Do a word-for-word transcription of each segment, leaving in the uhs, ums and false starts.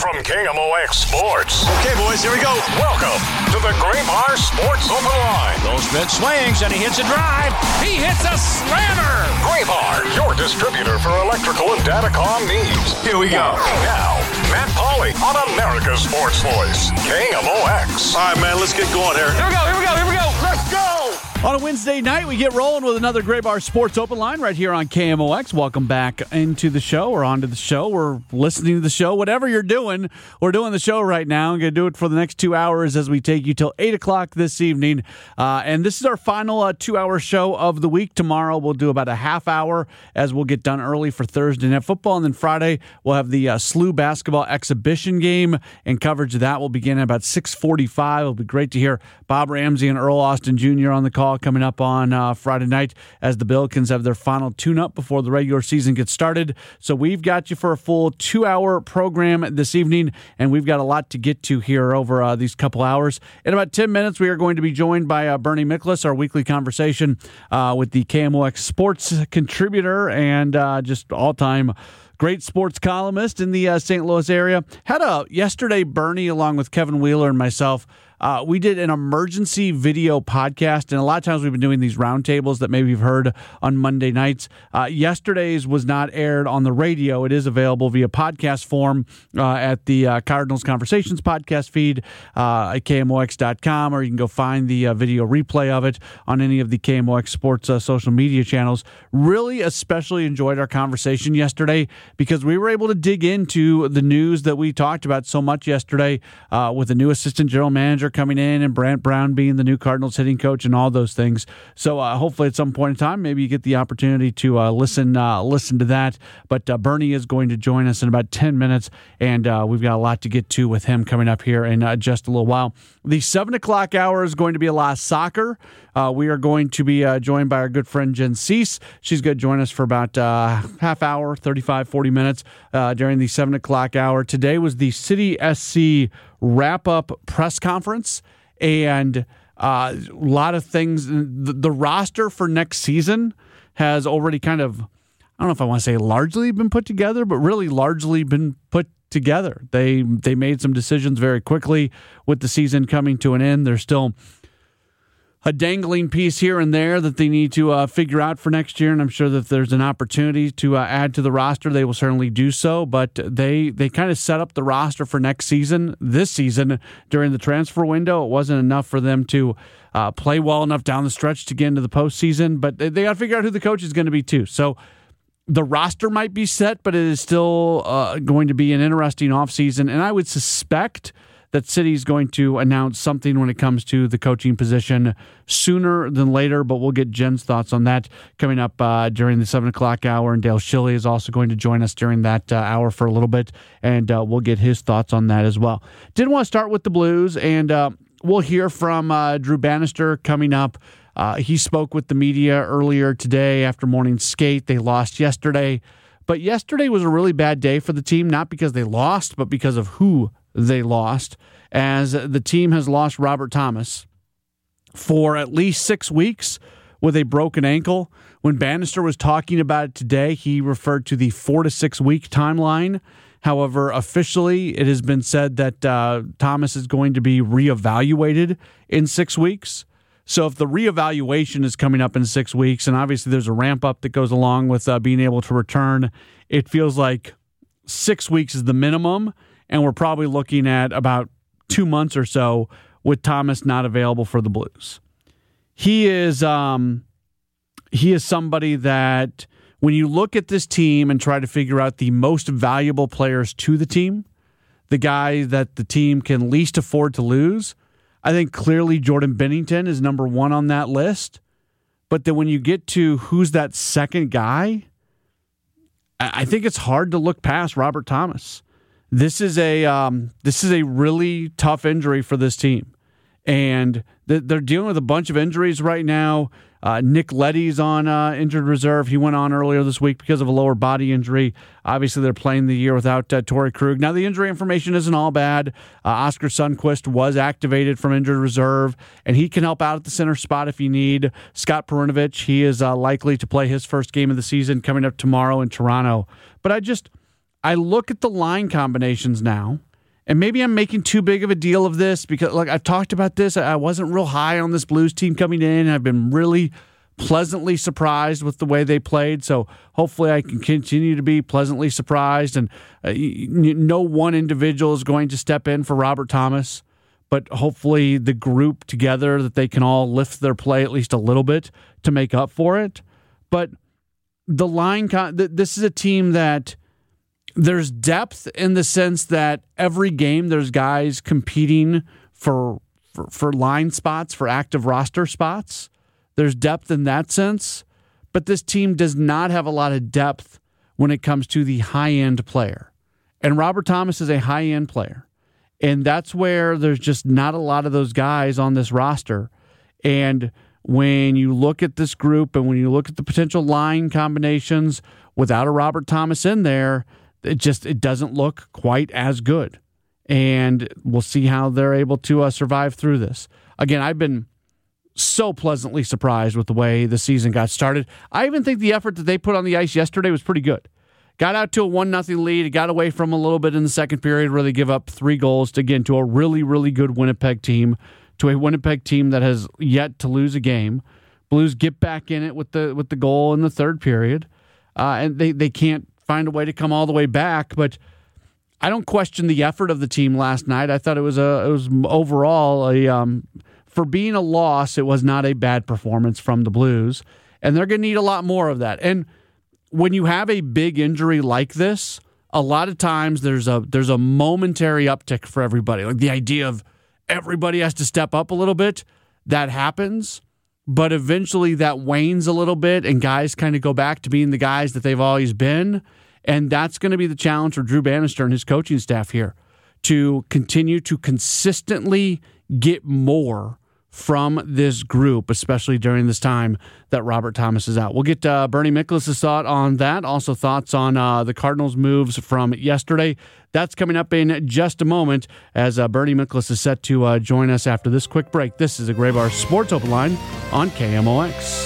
from K M O X Sports. Okay, boys, here we go. Welcome to the Graybar Sports Open Line. Goldschmidt swings, and he hits a drive. He hits a slammer. Graybar, your distributor for electrical and datacom needs. Here we go. Now, Matt Pauley on America's Sports Voice, K M O X. All right, man, let's get going here. Here we go, here we go, here we go. Let's go. On a Wednesday night, we get rolling with another Graybar Sports Open Line right here on K M O X. Welcome back into the show or onto the show or listening to the show. Whatever you're doing, we're doing the show right now. I'm going to do it for the next two hours as we take you till eight o'clock this evening. Uh, and this is our final uh, two-hour show of the week. Tomorrow, we'll do about a half hour as we'll get done early for Thursday Night Football. And then Friday, we'll have the uh, S L U basketball exhibition game, and coverage of that will begin at about six forty-five. It'll be great to hear Bob Ramsey and Earl Austin Junior on the call coming up on uh, Friday night as the Billikens have their final tune-up before the regular season gets started. So we've got you for a full two-hour program this evening, and we've got a lot to get to here over uh, these couple hours. In about ten minutes, we are going to be joined by uh, Bernie Miklasz, our weekly conversation uh, with the K M O X sports contributor and uh, just all-time great sports columnist in the uh, Saint Louis area. Had a yesterday, Bernie, along with Kevin Wheeler and myself, Uh, we did an emergency video podcast, and a lot of times we've been doing these roundtables that maybe you've heard on Monday nights. Uh, yesterday's was not aired on the radio. It is available via podcast form uh, at the uh, Cardinals Conversations podcast feed uh, at K M O X dot com, or you can go find the uh, video replay of it on any of the K M O X Sports uh, social media channels. Really especially enjoyed our conversation yesterday because we were able to dig into the news that we talked about so much yesterday uh, with the new assistant general manager coming in and Brant Brown being the new Cardinals hitting coach and all those things. So uh, hopefully at some point in time, maybe you get the opportunity to uh, listen uh, listen to that. But uh, Bernie is going to join us in about ten minutes, and uh, we've got a lot to get to with him coming up here in uh, just a little while. The seven o'clock hour is going to be a lot of soccer. Uh, we are going to be uh, joined by our good friend Jen Cease. She's going to join us for about uh, half hour, thirty-five, forty minutes uh, during the seven o'clock hour. Today was the City S C wrap-up press conference, and uh, a lot of things. The, the roster for next season has already kind of, I don't know if I want to say largely been put together, but really largely been put together. They they made some decisions very quickly with the season coming to an end. There's still a dangling piece here and there that they need to uh, figure out for next year, and I'm sure that if there's an opportunity to uh, add to the roster, they will certainly do so. But they they kind of set up the roster for next season. This season, during the transfer window, it wasn't enough for them to uh, play well enough down the stretch to get into the postseason, but they, they got to figure out who the coach is going to be too. So the roster might be set, but it is still uh, going to be an interesting offseason, and I would suspect that City's going to announce something when it comes to the coaching position sooner than later, but we'll get Jen's thoughts on that coming up uh, during the seven o'clock hour, and Dale Schilly is also going to join us during that uh, hour for a little bit, and uh, we'll get his thoughts on that as well. Did want to start with the Blues, and uh, we'll hear from uh, Drew Bannister coming up. Uh, he spoke with the media earlier today after morning skate. They lost yesterday, but yesterday was a really bad day for the team, not because they lost, but because of who they lost, as the team has lost Robert Thomas for at least six weeks with a broken ankle. When Bannister was talking about it today, he referred to the four to six week timeline. However, officially, it has been said that uh, Thomas is going to be reevaluated in six weeks. So if the reevaluation is coming up in six weeks, and obviously there's a ramp up that goes along with uh, being able to return, it feels like six weeks is the minimum. And we're probably looking at about two months or so with Thomas not available for the Blues. He is um, he is somebody that when you look at this team and try to figure out the most valuable players to the team, the guy that the team can least afford to lose, I think clearly Jordan Binnington is number one on that list. But then when you get to who's that second guy, I think it's hard to look past Robert Thomas. This is a um, this is a really tough injury for this team, and th- they're dealing with a bunch of injuries right now. Uh, Nick Leddy's on uh, injured reserve. He went on earlier this week because of a lower body injury. Obviously, they're playing the year without uh, Torrey Krug. Now, the injury information isn't all bad. Uh, Oscar Sundqvist was activated from injured reserve, and he can help out at the center spot if you need. Scott Perunovich, he is uh, likely to play his first game of the season coming up tomorrow in Toronto. But I just, I look at the line combinations now, and maybe I'm making too big of a deal of this because, like, I've talked about this. I wasn't real high on this Blues team coming in. I've been really pleasantly surprised with the way they played. So hopefully I can continue to be pleasantly surprised. And uh, no one individual is going to step in for Robert Thomas, but hopefully the group together that they can all lift their play at least a little bit to make up for it. But the line, con- this is a team that there's depth in the sense that every game there's guys competing for, for for line spots, for active roster spots. There's depth in that sense, but this team does not have a lot of depth when it comes to the high-end player. And Robert Thomas is a high-end player. And that's where there's just not a lot of those guys on this roster. And when you look at this group and when you look at the potential line combinations without a Robert Thomas in there, it just it doesn't look quite as good. And we'll see how they're able to uh, survive through this. Again, I've been so pleasantly surprised with the way the season got started. I even think the effort that they put on the ice yesterday was pretty good. Got out to a one nothing lead. It got away from a little bit in the second period where they give up three goals to, again, to a really, really good Winnipeg team, to a Winnipeg team that has yet to lose a game. Blues get back in it with the with the goal in the third period, uh, and they, they can't find a way to come all the way back, but I don't question the effort of the team last night. I thought it was a it was overall a um, for being a loss, it was not a bad performance from the Blues, and they're going to need a lot more of that. And when you have a big injury like this, a lot of times there's a there's a momentary uptick for everybody. Like the idea of everybody has to step up a little bit, that happens. But eventually that wanes a little bit and guys kind of go back to being the guys that they've always been. And that's going to be the challenge for Drew Bannister and his coaching staff here, to continue to consistently get more from this group, especially during this time that Robert Thomas is out. We'll get uh, Bernie Miklasz' thought on that. Also thoughts on uh, the Cardinals' moves from yesterday. That's coming up in just a moment as uh, Bernie Miklasz is set to uh, join us after this quick break. This is a Graybar Sports Open Line on K M O X.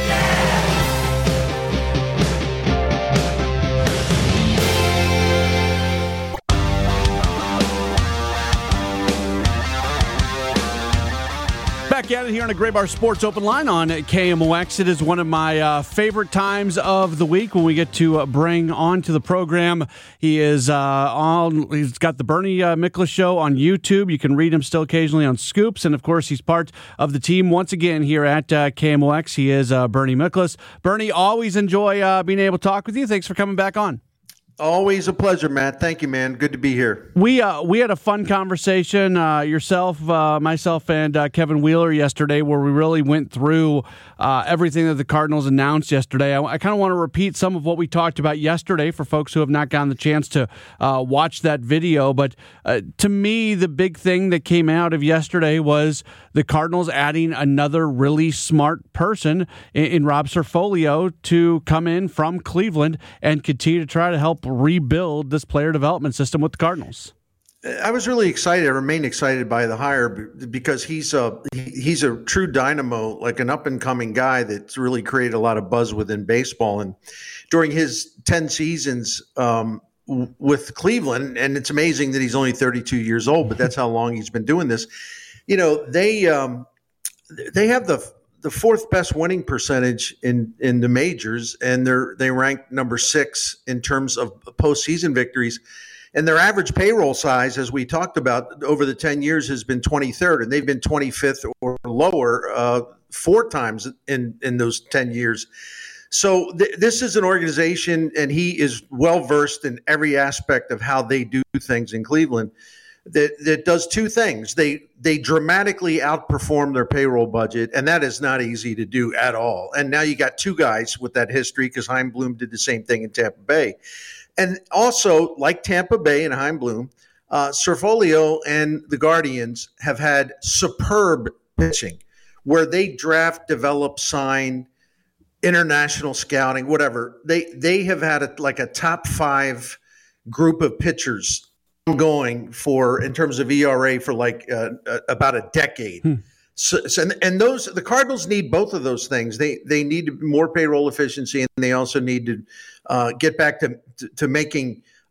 Back at it here on a Graybar Sports Open Line on K M O X. It is one of my uh, favorite times of the week when we get to uh, bring onto the program. He is uh, on. He's got the Bernie uh, Miklasz Show on YouTube. You can read him still occasionally on Scoops, and of course, he's part of the team once again here at uh, K M O X. He is uh, Bernie Miklasz. Bernie, always enjoy uh, being able to talk with you. Thanks for coming back on. Always a pleasure, Matt. Thank you, man. Good to be here. We uh, we had a fun conversation, uh, yourself, uh, myself, and uh, Kevin Wheeler yesterday, where we really went through uh, everything that the Cardinals announced yesterday. I, I kind of want to repeat some of what we talked about yesterday for folks who have not gotten the chance to uh, watch that video. But uh, to me, the big thing that came out of yesterday was the Cardinals adding another really smart person in, in Rob Cerfolio to come in from Cleveland and continue to try to help rebuild this player development system with the Cardinals. I was really excited. I remain excited by the hire because he's a he's a true dynamo, like an up and coming guy that's really created a lot of buzz within baseball. And during his ten seasons um, w- with Cleveland, and it's amazing that he's only thirty-two years old, but that's how long he's been doing this. You know, they um, they have the the fourth best winning percentage in, in the majors, and they're they rank number six in terms of postseason victories. And their average payroll size, as we talked about, over the ten years has been twenty-third, and they've been twenty-fifth or lower uh, four times in, in those ten years. So th- this is an organization, and he is well-versed in every aspect of how they do things in Cleveland, that, that does two things. They they dramatically outperform their payroll budget, and that is not easy to do at all. And now you got two guys with that history, because Chaim Bloom did the same thing in Tampa Bay. And also, like Tampa Bay and Chaim Bloom, uh, Cerfolio and the Guardians have had superb pitching, where they draft, develop, sign, international scouting, whatever. They they have had a, like a top five group of pitchers going for, in terms of E R A, for like uh, uh, about a decade. Hmm. So, so and, and those the Cardinals need both of those things. They they need more payroll efficiency, and they also need to uh, get back to to, to making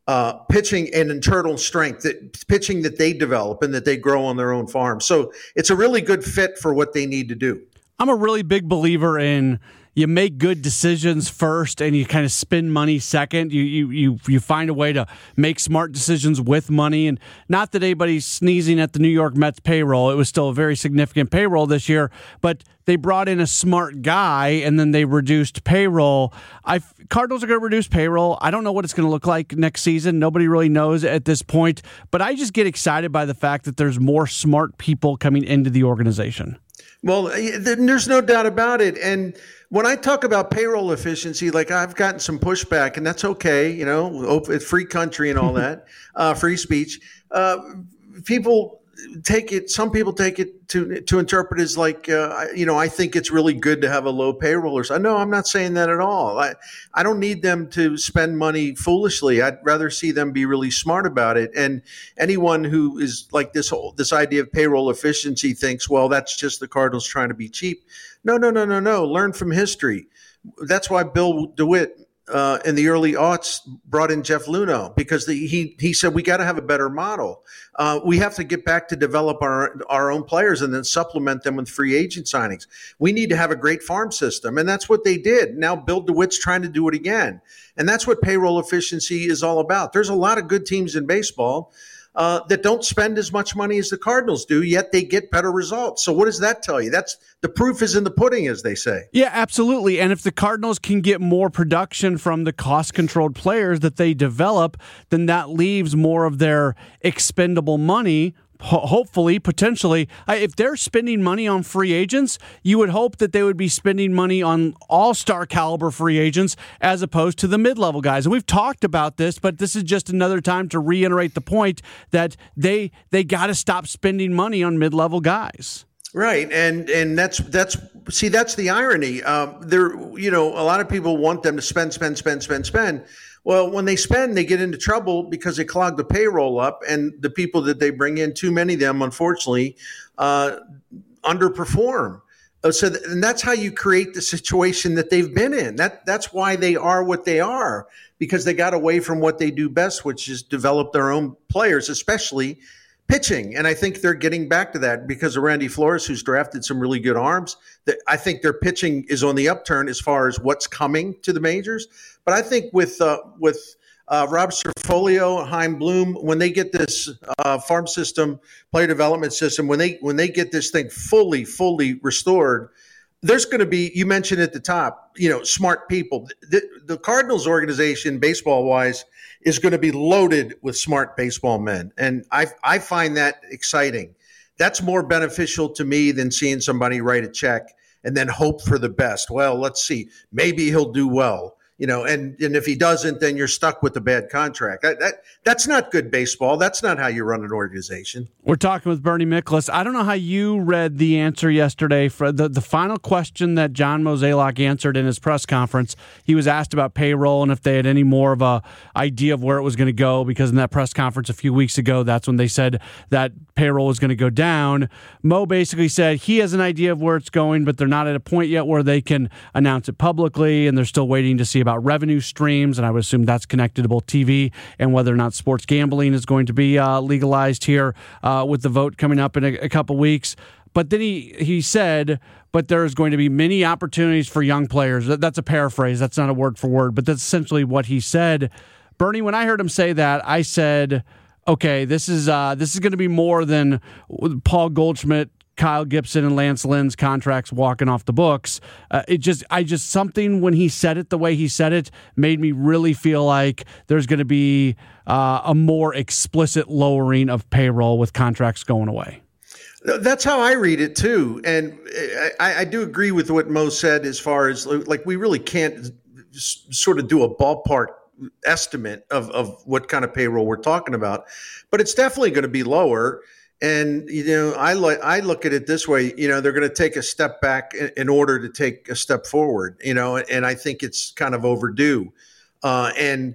uh, pitching and internal strength, that pitching that they develop and that they grow on their own farm. So it's a really good fit for what they need to do. I'm a really big believer in you make good decisions first and you kind of spend money second. You you you you find a way to make smart decisions with money. And not that anybody's sneezing at the New York Mets payroll. It was still a very significant payroll this year, but they brought in a smart guy and then they reduced payroll. I Cardinals are going to reduce payroll. I don't know what it's going to look like next season. Nobody really knows at this point, but I just get excited by the fact that there's more smart people coming into the organization. Well, there's no doubt about it. And when I talk about payroll efficiency, like I've gotten some pushback, and that's okay, you know, it's free country and all that, uh, free speech. Uh, people take it, some people take it to to interpret as like, uh, you know, I think it's really good to have a low payroll or something. No, I'm not saying that at all. I, I don't need them to spend money foolishly. I'd rather see them be really smart about it. And anyone who is like this whole, this idea of payroll efficiency thinks, well, that's just the Cardinals trying to be cheap. No, no, no, no, no. Learn from history. That's why Bill DeWitt uh, in the early aughts brought in Jeff Luhnow, because the, he he said we got to have a better model. Uh, we have to get back to develop our our own players and then supplement them with free agent signings. We need to have a great farm system, and that's what they did. Now Bill DeWitt's trying to do it again, and that's what payroll efficiency is all about. There's a lot of good teams in baseball Uh, that don't spend as much money as the Cardinals do, yet they get better results. So what does that tell you? That's the proof is in the pudding, as they say. Yeah, absolutely. And if the Cardinals can get more production from the cost-controlled players that they develop, then that leaves more of their expendable money. Hopefully, potentially, if they're spending money on free agents, you would hope that they would be spending money on all-star caliber free agents as opposed to the mid-level guys. And we've talked about this, but this is just another time to reiterate the point that they they got to stop spending money on mid-level guys. Right, and and that's that's see that's the irony. Um, there, you know, a lot of people want them to spend, spend, spend, spend, spend. Well, when they spend, they get into trouble because they clog the payroll up, and the people that they bring in, too many of them, unfortunately, uh, underperform. Uh, so, th- and that's how you create the situation that they've been in. That that's why they are what they are, because they got away from what they do best, which is develop their own players, especially pitching. And I think they're getting back to that because of Randy Flores, who's drafted some really good arms. That I think their pitching is on the upturn as far as what's coming to the majors. But I think with uh, with uh, Rob Cerfolio, Chaim Bloom, when they get this uh, farm system, player development system, when they when they get this thing fully, fully restored, there's going to be, you mentioned at the top, you know, smart people. The, the Cardinals organization, baseball-wise, is going to be loaded with smart baseball men. And I I find that exciting. That's more beneficial to me than seeing somebody write a check and then hope for the best. Well, let's see. Maybe he'll do well. You know, and, and if he doesn't, then you're stuck with a bad contract. That, that that's not good baseball. That's not how you run an organization. We're talking with Bernie Miklasz. I don't know how you read the answer yesterday for the, the final question that John Mozeliak answered in his press conference. He was asked about payroll and if they had any more of a idea of where it was going to go, because in that press conference a few weeks ago, that's when they said that payroll was going to go down. Mo basically said he has an idea of where it's going, but they're not at a point yet where they can announce it publicly, and they're still waiting to see about revenue streams, and I would assume that's connected to both T V and whether or not sports gambling is going to be uh, legalized here uh, with the vote coming up in a, a couple weeks. But then he, he said, but there's going to be many opportunities for young players. That's a paraphrase. That's not a word for word, but that's essentially what he said. Bernie, when I heard him say that, I said, okay, this is uh, this is going to be more than Paul Goldschmidt, Kyle Gibson, and Lance Lynn's contracts walking off the books. Uh, it just, I just, something when he said it the way he said it made me really feel like there's going to be uh, a more explicit lowering of payroll with contracts going away. That's how I read it too. And I, I do agree with what Mo said as far as like, we really can't sort of do a ballpark estimate of, of what kind of payroll we're talking about, but it's definitely going to be lower. And, you know, I like, I look at it this way, you know, they're going to take a step back in, in order to take a step forward, you know, and I think it's kind of overdue. Uh, and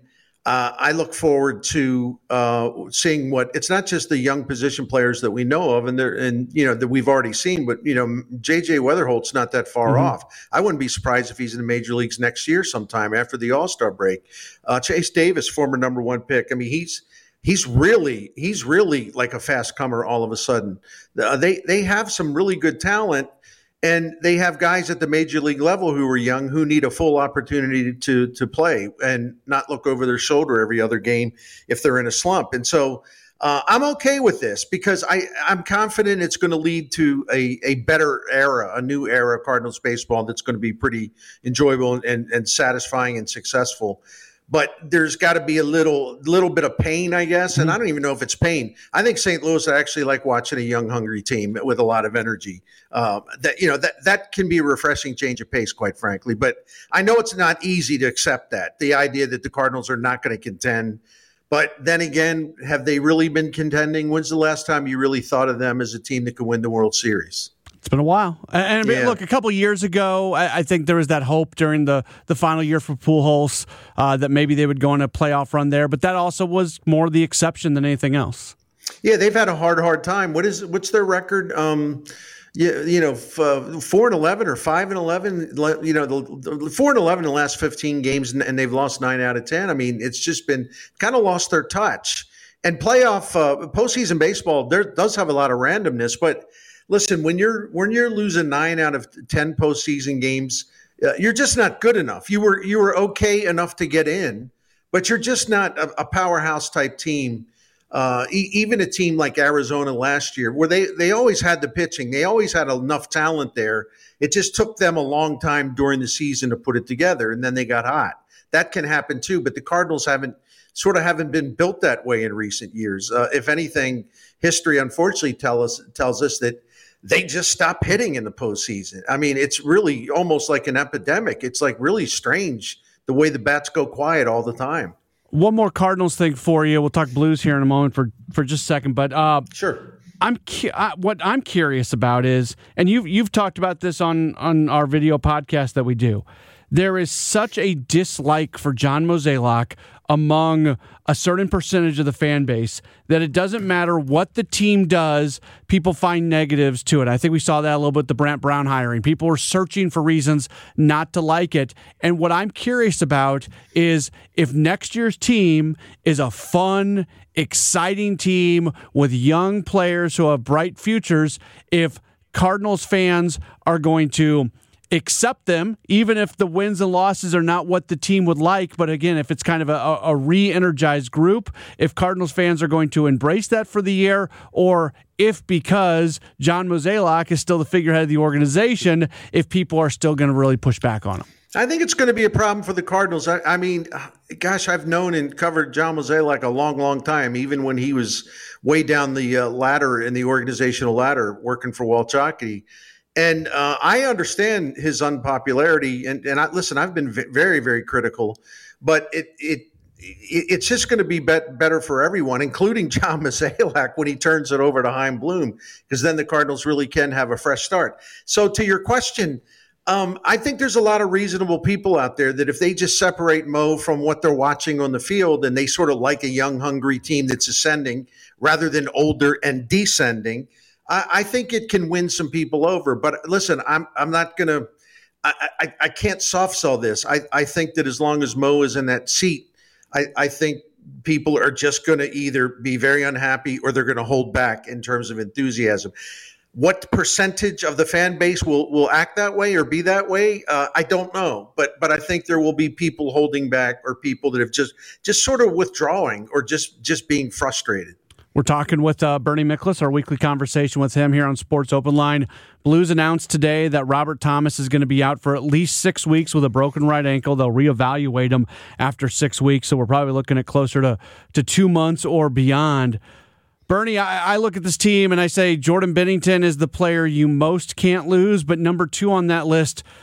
Uh, I look forward to uh, seeing what it's not just the young position players that we know of and they're and you know that we've already seen, but you know J J Weatherholt's not that far mm-hmm. off. I wouldn't be surprised if he's in the major leagues next year sometime after the All-Star break. Uh, Chase Davis, former number one pick. I mean, he's he's really he's really like a fast comer all of a sudden. Uh, they they have some really good talent. And they have guys at the major league level who are young who need a full opportunity to to play and not look over their shoulder every other game if they're in a slump. And so uh, I'm okay with this because I, I'm confident it's going to lead to a, a better era, a new era of Cardinals baseball that's going to be pretty enjoyable and, and satisfying and successful. But there's got to be a little little bit of pain, I guess. And I don't even know if it's pain. I think Saint Louis are actually like watching a young, hungry team with a lot of energy. Um, that you know that that can be a refreshing change of pace, quite frankly. But I know it's not easy to accept that, the idea that the Cardinals are not going to contend. But then again, have they really been contending? When's the last time you really thought of them as a team that could win the World Series? It's been a while. And, and yeah. look, a couple of years ago, I, I think there was that hope during the, the final year for Pujols uh, that maybe they would go on a playoff run there. But that also was more the exception than anything else. Yeah, they've had a hard, hard time. What is what's their record? Um, you, you know, f- uh, four and eleven or five and eleven. You know, the, the four and eleven in the last fifteen games, and, and they've lost nine out of ten. I mean, it's just been kind of lost their touch. And playoff uh, postseason baseball, there does have a lot of randomness, but. Listen, when you're when you're losing nine out of ten postseason games, uh, you're just not good enough. You were you were okay enough to get in, but you're just not a, a powerhouse type team. Uh, e- even a team like Arizona last year, where they they always had the pitching, they always had enough talent there. It just took them a long time during the season to put it together, and then they got hot. That can happen too, but the Cardinals haven't sort of haven't been built that way in recent years. Uh, if anything, history unfortunately tell us tells us that. They just stop hitting in the postseason. I mean, it's really almost like an epidemic. It's like really strange the way the bats go quiet all the time. One more Cardinals thing for you. We'll talk Blues here in a moment for, for just a second. But uh, sure, I'm cu- I, what I'm curious about is, and you've you've talked about this on on our video podcast that we do. There is such a dislike for John Mozeliak among a certain percentage of the fan base that it doesn't matter what the team does, people find negatives to it. I think we saw that a little bit with the Brant Brown hiring. People were searching for reasons not to like it. And what I'm curious about is if next year's team is a fun, exciting team with young players who have bright futures, if Cardinals fans are going to accept them, even if the wins and losses are not what the team would like. But again, if it's kind of a, a re-energized group, if Cardinals fans are going to embrace that for the year, or if because John Mozeliak is still the figurehead of the organization, if people are still going to really push back on him. I think it's going to be a problem for the Cardinals. I, I mean, gosh, I've known and covered John Mozeliak a long, long time, even when he was way down the uh, ladder in the organizational ladder working for Walt Jocketty. And uh, I understand his unpopularity. And, and I, listen, I've been v- very, very critical, but it it, it it's just going to be bet- better for everyone, including John Mozeliak, when he turns it over to Chaim Bloom, because then the Cardinals really can have a fresh start. So to your question, um, I think there's a lot of reasonable people out there that if they just separate Mo from what they're watching on the field and they sort of like a young, hungry team that's ascending rather than older and descending, I think it can win some people over. But listen, I'm I'm not going to I, I, I can't soft sell this. I, I think that as long as Mo is in that seat, I, I think people are just going to either be very unhappy or they're going to hold back in terms of enthusiasm. What percentage of the fan base will, will act that way or be that way? Uh, I don't know. But but I think there will be people holding back or people that have just just sort of withdrawing or just, just being frustrated. We're talking with uh, Bernie Miklasz, our weekly conversation with him here on Sports Open Line. Blues announced today that Robert Thomas is going to be out for at least six weeks with a broken right ankle. They'll reevaluate him after six weeks, so we're probably looking at closer to, to two months or beyond. Bernie, I, I look at this team and I say Jordan Binnington is the player you most can't lose, but number two on that list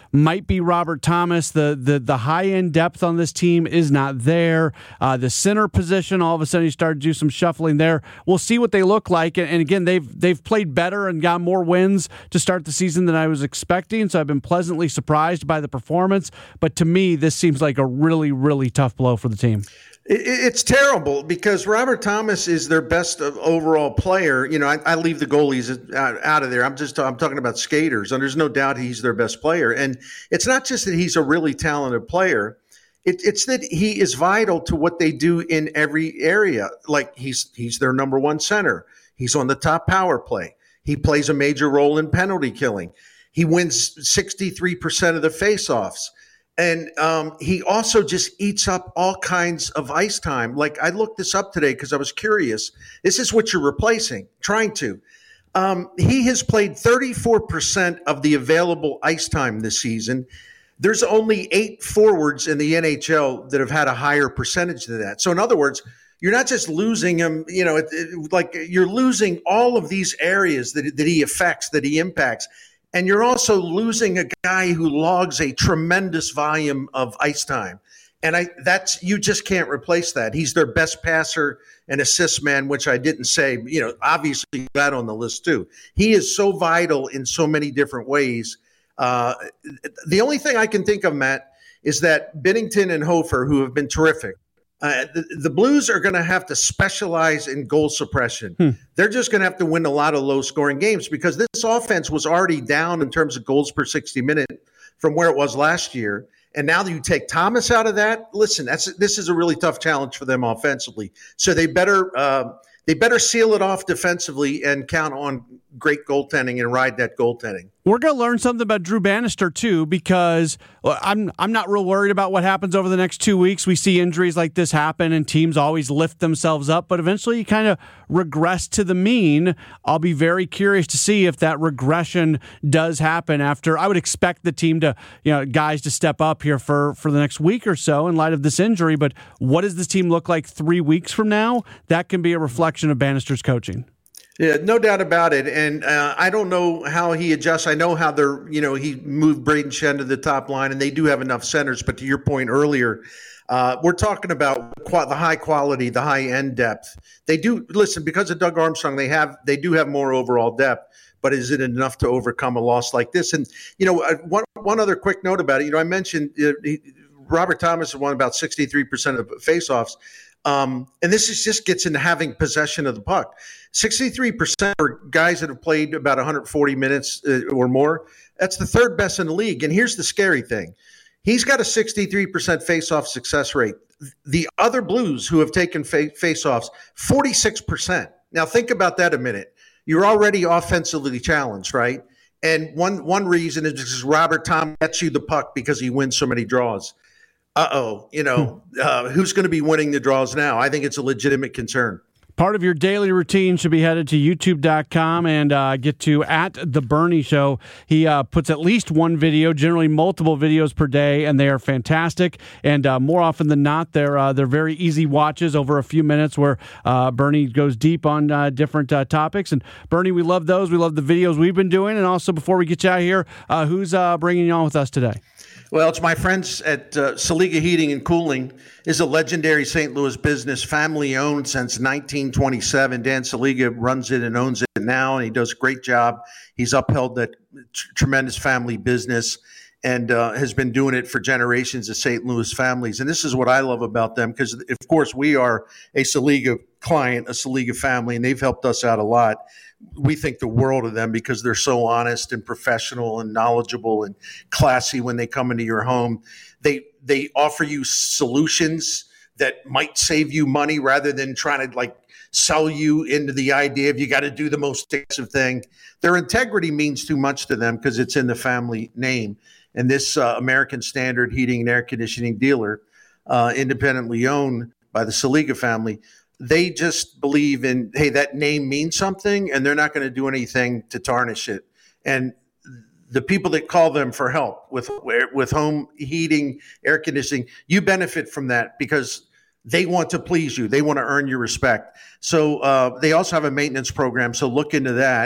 might be Robert Thomas. The the the high-end depth on this team is not there. Uh, the center position, all of a sudden, you start to do some shuffling there. We'll see what they look like. And, and again, they've they've played better and got more wins to start the season than I was expecting. So I've been pleasantly surprised by the performance. But to me, this seems like a really, really tough blow for the team. It's terrible because Robert Thomas is their best overall player. You know, I, I leave the goalies out, out of there. I'm just I'm talking about skaters, and there's no doubt he's their best player. And it's not just that he's a really talented player. It, it's that he is vital to what they do in every area. Like he's he's their number one center. He's on the top power play. He plays a major role in penalty killing. He wins sixty-three percent of the faceoffs. And um, he also just eats up all kinds of ice time. Like I looked this up today because I was curious. This is what you're replacing, trying to. Um, he has played thirty-four percent of the available ice time this season. There's only eight forwards in the N H L that have had a higher percentage than that. So in other words, you're not just losing him, you know, it, it, like you're losing all of these areas that, that he affects, that he impacts. And you're also losing a guy who logs a tremendous volume of ice time. And I that's you just can't replace that. He's their best passer and assist man, which I didn't say, you know, obviously that on the list too. He is so vital in so many different ways. Uh, the only thing I can think of, Matt, is that Binnington and Hofer, who have been terrific, Uh, the, the Blues are going to have to specialize in goal suppression. Hmm. They're just going to have to win a lot of low-scoring games because this offense was already down in terms of goals per sixty minute from where it was last year. And now that you take Thomas out of that, listen, that's this is a really tough challenge for them offensively. So they better uh, they better seal it off defensively and count on great goaltending and ride that goaltending. We're going to learn something about Drew Bannister, too, because I'm I'm not real worried about what happens over the next two weeks. We see injuries like this happen, and teams always lift themselves up, but eventually you kind of regress to the mean. I'll be very curious to see if that regression does happen after. I would expect the team to, you know, guys to step up here for, for the next week or so in light of this injury, but what does this team look like three weeks from now? That can be a reflection of Bannister's coaching. Yeah, no doubt about it. And uh, I don't know how he adjusts. I know how they're, you know, he moved Braden Shen to the top line, and they do have enough centers. But to your point earlier, uh, we're talking about qu- the high quality, the high end depth. They do listen because of Doug Armstrong. They have, they do have more overall depth. But is it enough to overcome a loss like this? And you know, uh, one one other quick note about it. You know, I mentioned uh, he, Robert Thomas won about sixty-three percent of faceoffs. Um, and this is just gets into having possession of the puck. sixty-three percent for guys that have played about one hundred forty minutes uh, or more. That's the third best in the league. And here's the scary thing. He's got a sixty-three percent face-off success rate. The other Blues who have taken fa- face-offs, forty-six percent. Now think about that a minute. You're already offensively challenged, right? And one one reason is because Robert Thomas gets you the puck because he wins so many draws. Uh-oh, you know, uh, who's going to be winning the draws now? I think it's a legitimate concern. Part of your daily routine should be headed to youtube dot com and uh, get to at The Bernie Show. He uh, puts at least one video, generally multiple videos per day, and they are fantastic. And uh, more often than not, they're uh, they're very easy watches over a few minutes where uh, Bernie goes deep on uh, different uh, topics. And Bernie, we love those. We love the videos we've been doing. And also, before we get you out of here, uh, who's uh, bringing you on with us today? Well, it's my friends at uh, Saliga Heating and Cooling. Is a legendary Saint Louis business, family-owned since nineteen twenty-seven. Dan Saliga runs it and owns it now, and he does a great job. He's upheld that t- tremendous family business and uh, has been doing it for generations of Saint Louis families. And this is what I love about them because, of course, we are a Saliga client, a Saliga family, and they've helped us out a lot. We think the world of them because they're so honest and professional and knowledgeable and classy when they come into your home. They they offer you solutions that might save you money rather than trying to like sell you into the idea of you got to do the most expensive thing. Their integrity means too much to them because it's in the family name. And this uh, American Standard heating and air conditioning dealer, uh, independently owned by the Saliga family, they just believe in, hey, that name means something, and they're not going to do anything to tarnish it. And the people that call them for help with with home heating, air conditioning, you benefit from that because they want to please you. They want to earn your respect. So uh, they also have a maintenance program. So look into that.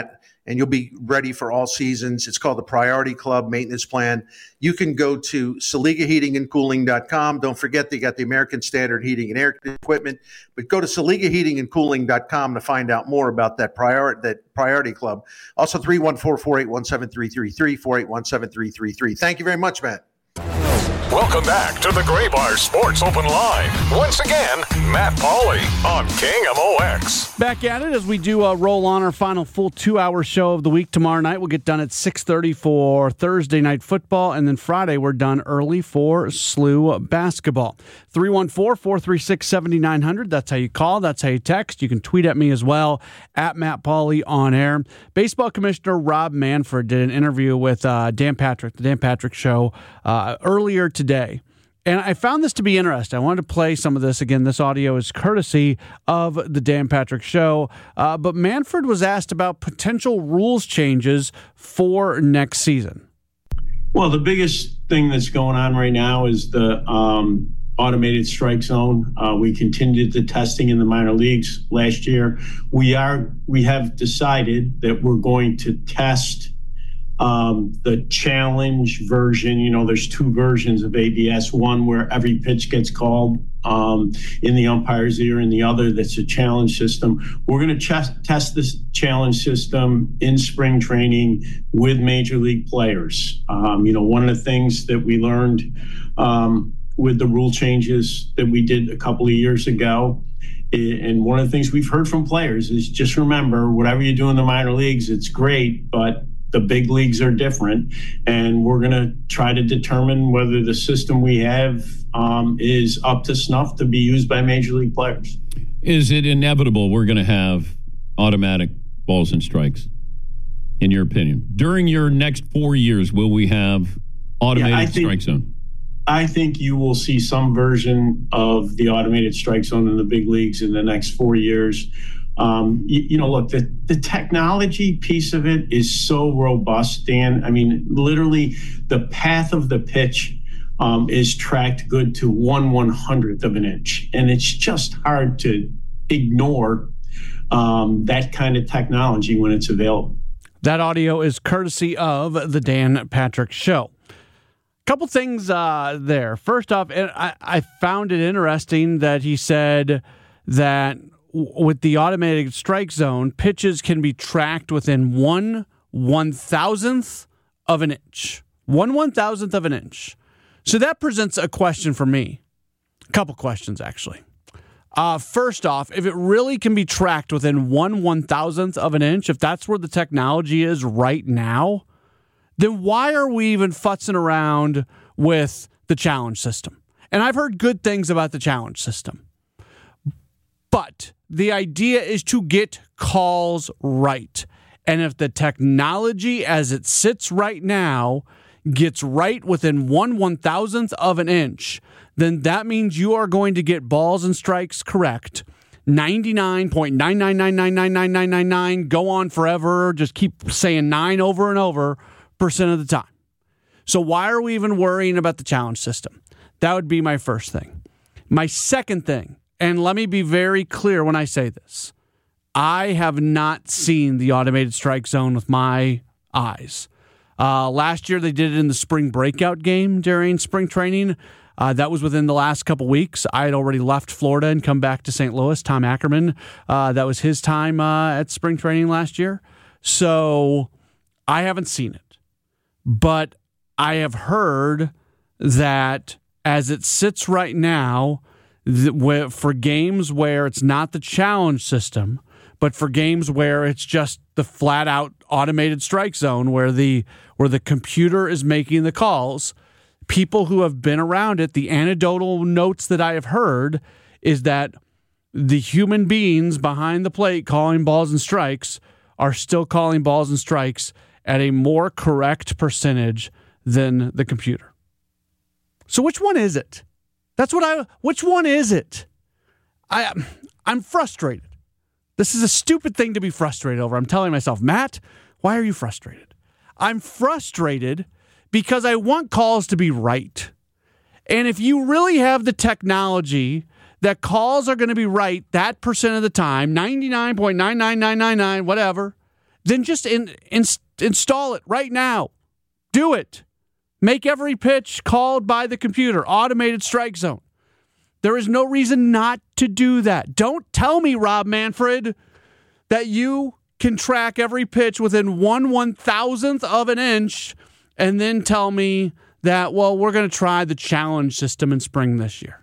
and you'll be ready for all seasons. It's called the Priority Club Maintenance Plan. You can go to Saliga Heating and Cooling dot com. Don't forget they got the American Standard heating and air equipment, but go to Saliga Heating and Cooling dot com to find out more about that priority that Priority Club. Also three one four, four eight one, seven three three three, four eight one, seven three three three. Thank you very much, Matt. Welcome back to the Graybar Sports Open Line. Once again, Matt Pauley on K M O X. Back at it as we do uh, roll on our final full two-hour show of the week tomorrow night. We'll get done at six thirty for Thursday Night Football, and then Friday we're done early for S L U basketball. three one four, four three six, seven nine zero zero. That's how you call. That's how you text. You can tweet at me as well, at Matt Pauley on air. Baseball Commissioner Rob Manfred did an interview with uh, Dan Patrick, the Dan Patrick Show, uh, earlier today. And I found this to be interesting. I wanted to play some of this. Again, this audio is courtesy of the Dan Patrick Show. Uh, but Manfred was asked about potential rules changes for next season. Well, the biggest thing that's going on right now is the um, automated strike zone. Uh, we continued the testing in the minor leagues last year. We are we have decided that we're going to test Um, the challenge version. You know, there's two versions of A B S, one where every pitch gets called um, in the umpire's ear, and the other that's a challenge system. We're going to ch- test this challenge system in spring training with major league players. Um, you know, one of the things that we learned um, with the rule changes that we did a couple of years ago, and one of the things we've heard from players is just remember, whatever you do in the minor leagues, it's great, but the big leagues are different, and we're going to try to determine whether the system we have um, is up to snuff to be used by major league players. Is it inevitable we're going to have automatic balls and strikes, in your opinion? During your next four years, will we have automated yeah, think, strike zone? I think you will see some version of the automated strike zone in the big leagues in the next four years. Um, you, you know, look, the, the technology piece of it is so robust, Dan. I mean, literally the path of the pitch um, is tracked good to one one hundredth of an inch. And it's just hard to ignore um, that kind of technology when it's available. That audio is courtesy of the Dan Patrick Show. Couple things uh, there. First off, I, I found it interesting that he said that with the automated strike zone, pitches can be tracked within one one thousandth of an inch. One one thousandth of an inch. So that presents a question for me. A couple questions, actually. Uh, first off, if it really can be tracked within one one thousandth of an inch, if that's where the technology is right now, then why are we even futzing around with the challenge system? And I've heard good things about the challenge system. But the idea is to get calls right. And if the technology as it sits right now gets right within one one thousandth of an inch, then that means you are going to get balls and strikes correct. ninety-nine point nine nine nine nine nine nine nine nine nine, go on forever, just keep saying nine over and over percent of the time. So why are we even worrying about the challenge system? That would be my first thing. My second thing, and let me be very clear when I say this, I have not seen the automated strike zone with my eyes. Uh, last year, they did it in the spring breakout game during spring training. Uh, that was within the last couple weeks. I had already left Florida and come back to Saint Louis. Tom Ackerman, uh, that was his time uh, at spring training last year. So I haven't seen it. But I have heard that as it sits right now, th- for games where it's not the challenge system, but for games where it's just the flat-out automated strike zone where the where the computer is making the calls, people who have been around it, the anecdotal notes that I have heard is that the human beings behind the plate calling balls and strikes are still calling balls and strikes at a more correct percentage than the computer. So which one is it? That's what I, which one is it? I, I'm frustrated. This is a stupid thing to be frustrated over. I'm telling myself, Matt, why are you frustrated? I'm frustrated because I want calls to be right. And if you really have the technology that calls are going to be right that percent of the time, ninety-nine point nine nine nine nine nine, whatever, then just in, in, install it right now. Do it. Make every pitch called by the computer, automated strike zone. There is no reason not to do that. Don't tell me, Rob Manfred, that you can track every pitch within one one-thousandth of an inch and then tell me that, well, we're going to try the challenge system in spring this year.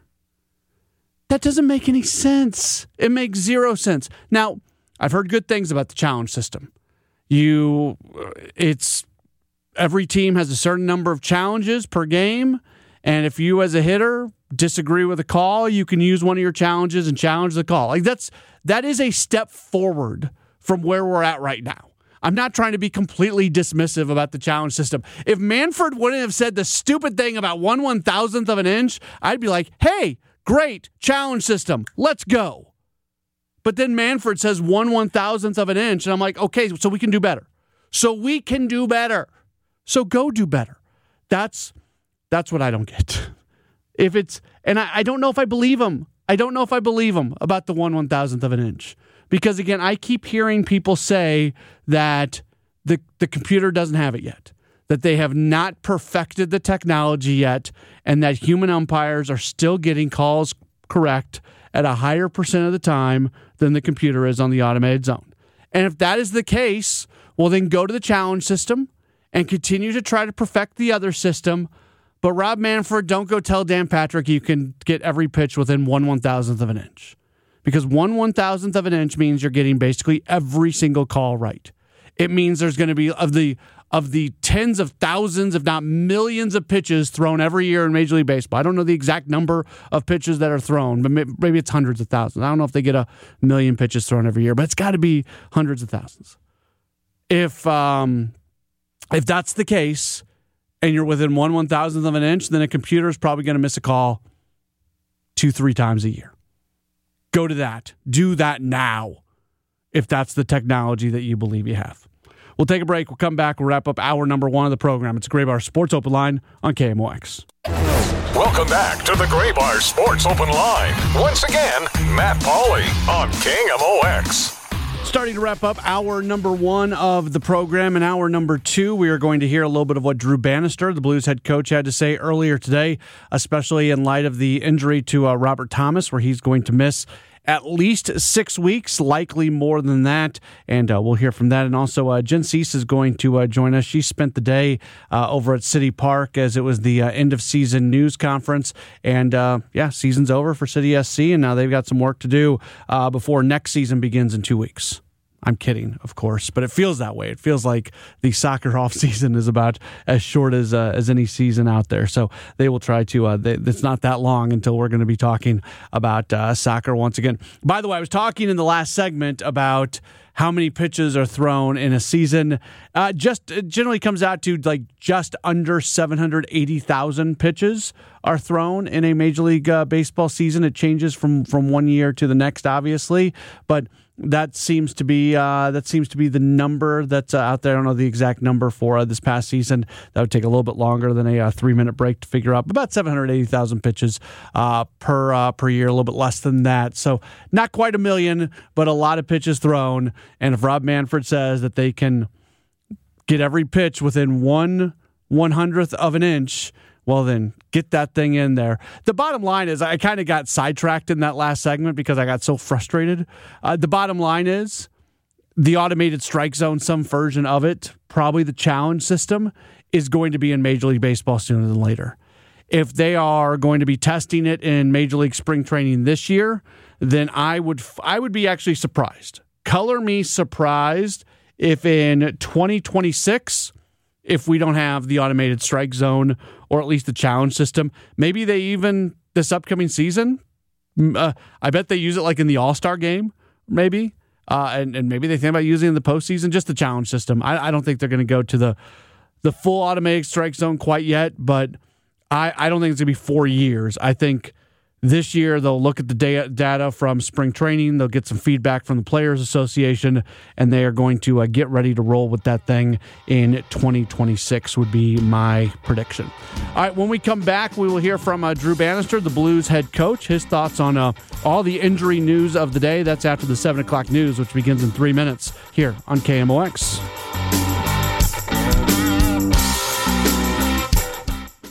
That doesn't make any sense. It makes zero sense. Now, I've heard good things about the challenge system. You, it's every team has a certain number of challenges per game, and if you as a hitter disagree with a call, you can use one of your challenges and challenge the call. Like that's that is a step forward from where we're at right now. I'm not trying to be completely dismissive about the challenge system. If Manfred wouldn't have said the stupid thing about one one thousandth of an inch, I'd be like, hey, great, challenge system, let's go. But then Manfred says one one thousandth of an inch, and I'm like, okay, so we can do better. So we can do better. So go do better. That's that's what I don't get. If it's, and I, I don't know if I believe him. I don't know if I believe him about the one one thousandth of an inch. Because again, I keep hearing people say that the the computer doesn't have it yet, that they have not perfected the technology yet, and that human umpires are still getting calls correct at a higher percent of the time than the computer is on the automated zone. And if that is the case, well, then go to the challenge system and continue to try to perfect the other system. But Rob Manfred, don't go tell Dan Patrick you can get every pitch within one one thousandth of an inch. Because one one thousandth of an inch means you're getting basically every single call right. It means there's going to be, of the of the tens of thousands, if not millions of pitches thrown every year in Major League Baseball. I don't know the exact number of pitches that are thrown, but maybe it's hundreds of thousands. I don't know if they get a million pitches thrown every year, but it's got to be hundreds of thousands. If um, if that's the case, and you're within one one thousandth of an inch, then a computer is probably going to miss a call two, three times a year. Go to that. Do that now, if that's the technology that you believe you have. We'll take a break. We'll come back. We'll wrap up hour number one of the program. It's Graybar Sports Open Line on K M O X. Welcome back to the Graybar Sports Open Line. Once again, Matt Pauley on K M O X. Starting to wrap up hour number one of the program. And hour number two, we are going to hear a little bit of what Drew Bannister, the Blues head coach, had to say earlier today, especially in light of the injury to uh, Robert Thomas, where he's going to miss at least six weeks, likely more than that. And uh, we'll hear from that. And also, uh, Jen Cease is going to uh, join us. She spent the day uh, over at City Park as it was the uh, end-of-season news conference. And, uh, yeah, season's over for City S C, and now they've got some work to do uh, before next season begins in two weeks. I'm kidding, of course, but it feels that way. It feels like the soccer off season is about as short as uh, as any season out there. So they will try to. Uh, they, it's not that long until we're going to be talking about uh, soccer once again. By the way, I was talking in the last segment about how many pitches are thrown in a season. Uh, just it generally comes out to like just under seven hundred eighty thousand pitches are thrown in a Major League uh, Baseball season. It changes from from one year to the next, obviously, but that seems to be uh, that seems to be the number that's uh, out there. I don't know the exact number for uh, this past season. That would take a little bit longer than a uh, three minute break to figure out. About seven hundred eighty thousand pitches uh, per uh, per year, a little bit less than that. So not quite a million, but a lot of pitches thrown. And if Rob Manfred says that they can get every pitch within one one hundredth of an inch, well, then get that thing in there. The bottom line is I kind of got sidetracked in that last segment because I got so frustrated. Uh, the bottom line is the automated strike zone, some version of it, probably the challenge system, is going to be in Major League Baseball sooner than later. If they are going to be testing it in Major League spring training this year, then I would I would be actually surprised. Color me surprised if in twenty twenty-six, if we don't have the automated strike zone or at least the challenge system. Maybe they even, this upcoming season, uh, I bet they use it like in the All-Star game, maybe. Uh, and, and maybe they think about using it in the postseason, just the challenge system. I, I don't think they're going to go to the the full automatic strike zone quite yet, but I, I don't think it's going to be four years. I think This year, they'll look at the da- data from spring training. They'll get some feedback from the Players Association, and they are going to uh, get ready to roll with that thing in twenty twenty-six would be my prediction. All right, when we come back, we will hear from uh, Drew Bannister, the Blues head coach, his thoughts on uh, all the injury news of the day. That's after the seven o'clock news, which begins in three minutes here on K M O X.